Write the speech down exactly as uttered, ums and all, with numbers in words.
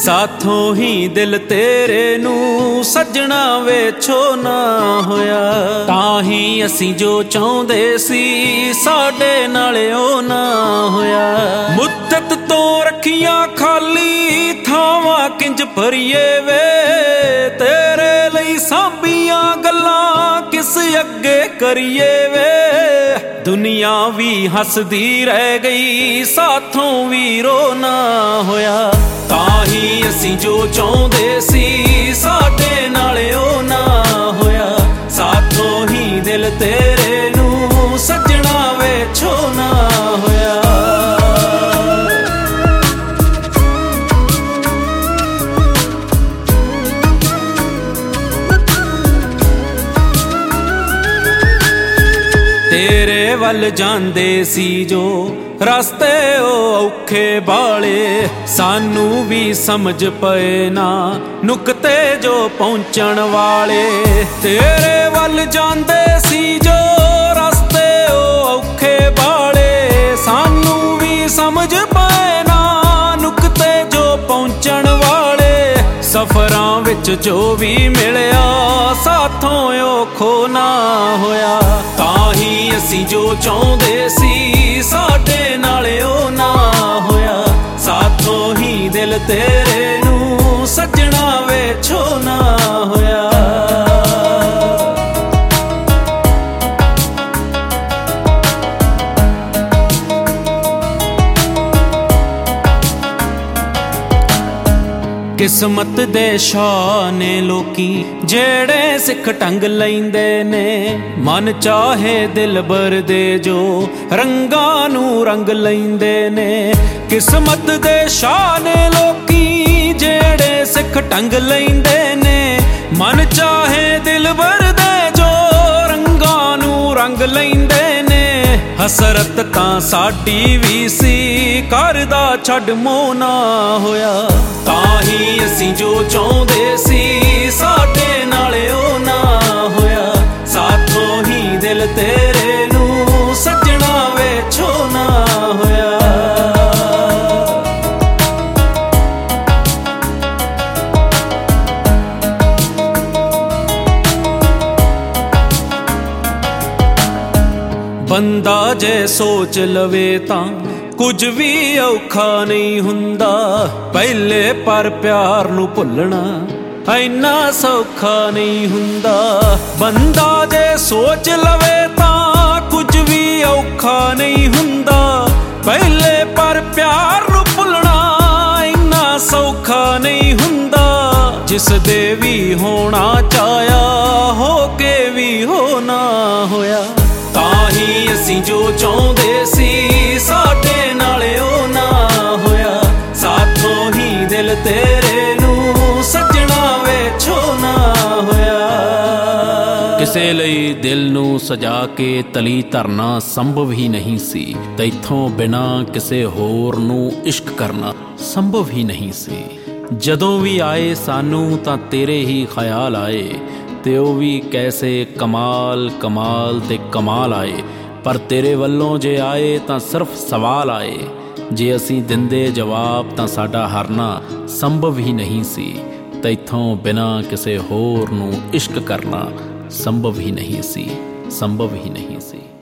साथों ही दिल तेरे नू सजना वेछो ना होया। ताही असी जो चाहुंदे सी साडे नाल ओ ना होया। मुद्दत तो रखियां खाली थावां किंज भरीए वे, तेरे लई सांभियां गल्लां किस अगे करिए वे। दुनिया भी हसदी रह गई साथों भी रोना होया। ताही असी जो चाहुंदे सी साडे नाल ओ ना होया। साथों ही दिल तेरे नू सजना वेछो ना होया। तेरे वल जांदे सी जो रस्ते ओ औखे बाले, सानू भी समझ पए ना नुकते जो पहुंचण वाले। तेरे वल जांदे सी जो रस्ते ओ औखे बाले, सानू भी समझ पए ना नुकते जो पहुंचण वाले। सफरां विच जो भी मिलिया साथों औखो ना होया। ताही असी जो चाहुंदे सी साडे नाल ओ ना होया। साथों ही दिल तेरे नू सजना वेछो ना होया। किस्मत दे शाह ने लोकी जेड़े सिख टंग लैंदे ने, मन चाहे दिल बर दे जो रंगां नू रंग लैंदे ने। किस्मत दे शाह ने लोकी जेड़े सिख टंग लैंदे ने, मन चाहे दिल बर दे जो रंगां नू रंग लैंदे ने। हसरत तां साडी भी सी करदा छड्ड मोह ना होया। ताही असी जो चाहुंदे सी साडे नाल ओ ना होया। साथों ही दिल तेरे नू सजना वेछो ना होया। बंदा जे सोच लवे तां कुछ भी औखा नहीं हुंदा। पहले पर प्यार नू भुलना इन्ना सौखा नहीं हुंदा। बंदा जे सोच लवे तां कुछ भी औखा नहीं हुंदा। पहले पर प्यार नू भुलना इन्ना सौखा नहीं हुंदा। जिस दे भी होना चाया हो के भी होना होया। ताही असी जो चाहुंदे सी साडे नाल ओ ना होया। साथों ही दिल तेरे नू सजना वेछो ना होया। किसे लई दिल नू सजा के तली धरना संभव ही नहीं सी, तैथों बिना किसे होर नू इश्क करना संभव ही नहीं सी। जदों भी आए सानू तां तेरे ही ख्याल आए, ते ओ भी कैसे कमाल कमाल ते कमाल आए। पर तेरे वल्लों जे आए तां सिर्फ सवाल आए, जे असी दिंदे जवाब तां साडा हारना संभव ही नहीं सी। तैथों बिना किसे होर नू इश्क करना संभव ही नहीं सी, संभव ही नहीं सी।